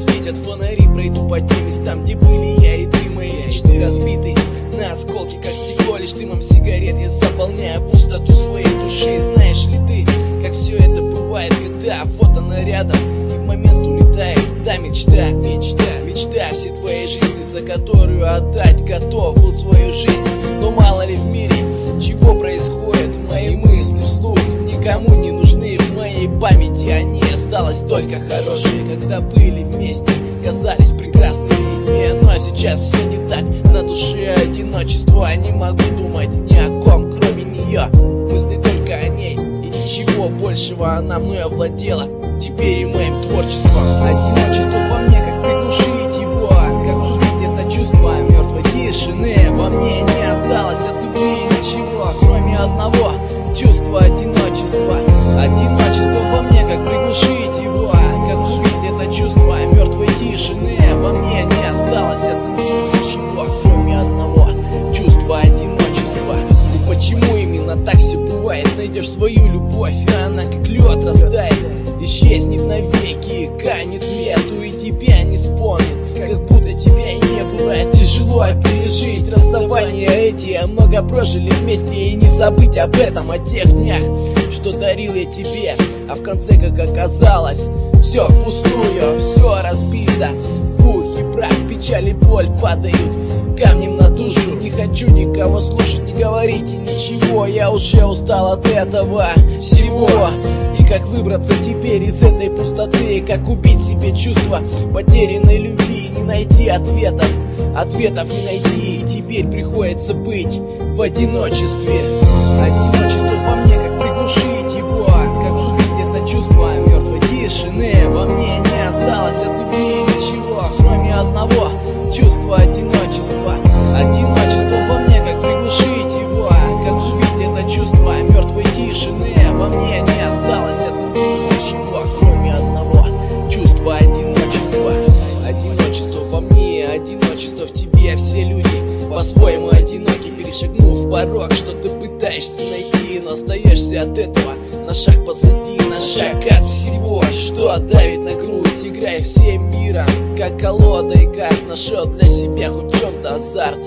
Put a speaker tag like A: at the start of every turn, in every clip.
A: Засветят фонари, пройду по тем местам, где были я и ты. Мои мечты разбиты на осколки, как стекло. Лишь дымом сигарет я заполняю пустоту своей души. Знаешь ли ты, как все это бывает, когда фото нарядом и в момент улетает та мечта, мечта, мечта всей твоей жизни, за которую отдать готов был свою жизнь. Но мало ли в мире чего происходит, мои мысли вслух никому не нужны. В моей памяти они осталось только хорошие, когда были вместе, казались прекрасными дни. Но сейчас все не так, на душе одиночество. Не могу думать ни о ком, кроме нее. Мысли только о ней и ничего большего. Она мной овладела, теперь и моим творчеством. Одиночество во мне, как приглушить его, как убить это чувство мертвой тишины. Во мне не осталось от любви ничего, кроме одного чувства одиночества. Одиночество во мне, как приглушить его, как убить это чувство мертвой тишины. Во мне не осталось от любви ничего, кроме одного чувства одиночества. И почему именно так все бывает? Найдешь свою любовь, и она как лед растает, исчезнет навеки, канет в лету, и тебя не вспомнит, как будто тебя и не было. Тяжело пережить расставания эти, много прожили вместе, и не забыть об этом, о тех днях, что дарил я тебе. А в конце, как оказалось, все впустую, все разбито в пух и прах. Печаль и боль падают камнем на душу. Не хочу никого слушать, не говорите ничего. Я уже устал от этого всего. И как выбраться теперь из этой пустоты? Как убить себе чувство потерянной любви? Не найти ответов, ответов не найти. И теперь приходится быть в одиночестве. Одиночество во мне, как приглушить его, как убить это чувство мертвой тишины. Во мне не осталось от любви ничего, кроме одного чувства одиночества. Одиночество во мне, как приглушить его, как убить это чувство мертвой тишины. Во мне не осталось от любви ничего, кроме одного чувства одиночества. Одиночество во мне, одиночество в тебе. Все люди по-своему одиноки, перешагнув порог, что ты пытаешься найти, но остаешься от этого на шаг позади, на шаг от всего, что давит на грудь. Играй всем миром, как колодой карт. Нашел для себя хоть в чем-то азарт,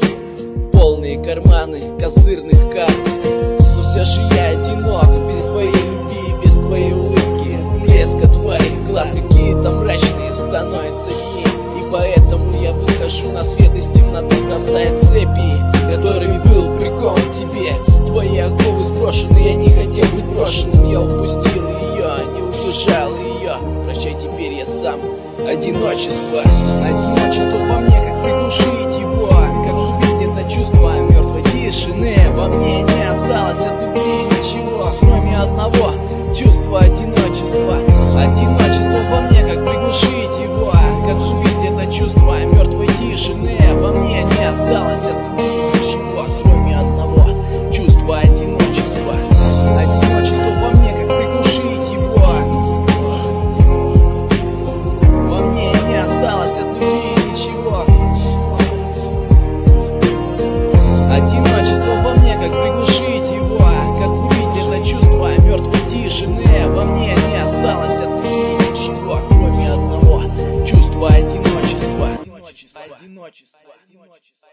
A: полные карманы козырных карт. Но все же я одинок, без твоей любви, без твоей улыбки, блеска твоих глаз какие-то мрачные становятся дни. И поэтому я выхожу на свет из темноты, бросая цепи, которыми был прикован тебе. Твои оковы сброшены, я не хотел быть брошенным. Я упустил ее, не удержал ее. Прощай, теперь я сам. Одиночество, одиночество во мне, как приглушить его, как убить это чувство мертвой тишины. Во мне не осталось от любви ничего, кроме одного чувства одиночества. Одиночество во мне, как приглушить его, как убить это чувство мертвой тишины. Во мне не осталось от любви ничего, кроме одного чувства одиночества. Одиночество во мне, как приглушить его. Во мне не осталось от любви ничего. Одиночество во мне, как приглушить его, как убить это чувство мертвой тишины. Во мне не осталось от любви ничего, кроме одного чувства одиночества. Одиночество.